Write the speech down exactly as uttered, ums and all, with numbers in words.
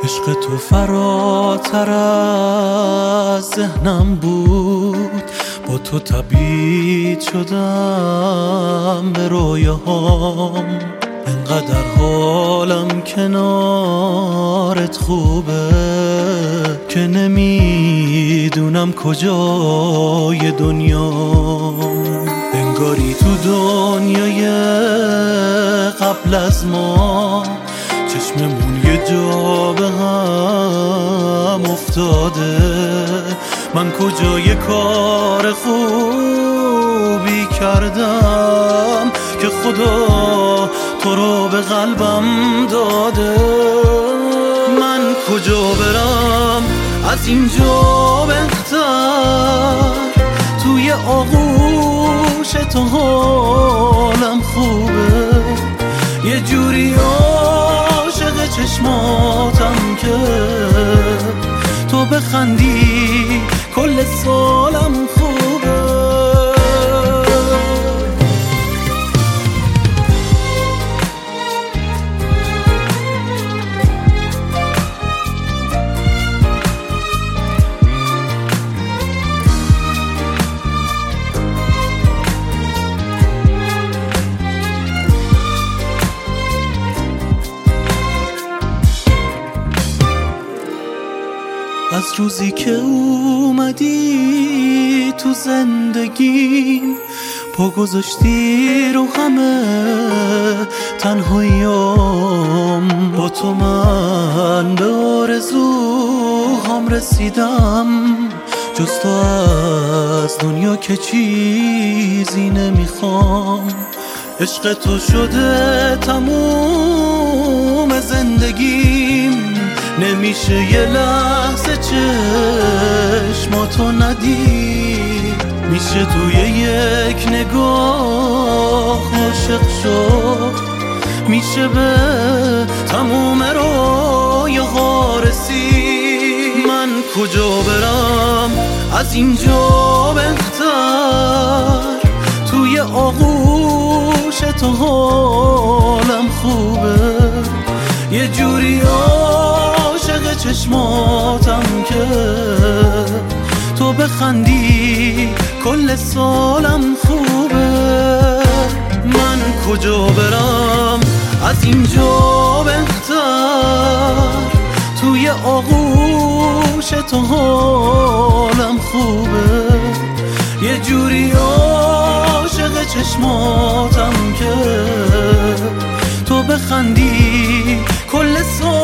عشق تو فراتر از ذهنم بود، با تو تبعید شدم به رویاهام. انقدر حالم کنارت خوبه که نمیدونم کجای دنیام. انگاری تو دنیای قبل از ما چشممون یه جا به هم افتاده. من کجای کار خوبی کردم که خدا تو رو به قلبم داده؟ من کجا برم از اینجا بهتر؟ توی آغوش تو حالم خوبه، یه جوری عاشق چشماتم که تو بخندی کل سالم خوبه. از روزی که اومدی تو زندگیم، پا گذاشتی رو همه تنهاییام. با تو من به آرزوهام رسیدم، جز تو از دنیا که چیزی نمیخوام. عشق تو شده تموم زندگیم، نمیشه یه لحظه چشماتو ندید. میشه توی یک نگاه عاشق شد، میشه به تموم رویاها رسید. من کجا برم از اینجا بهتر؟ توی آغوش تو حالم خوبه، یه جوری عاشق چشماتم که تو بخندی کل سالم خوبه. من کجا برم از اینجا بهتر؟ توی آغوش تو حالم خوبه، یه جوری عاشق چشماتم که تو بخندی کل سالم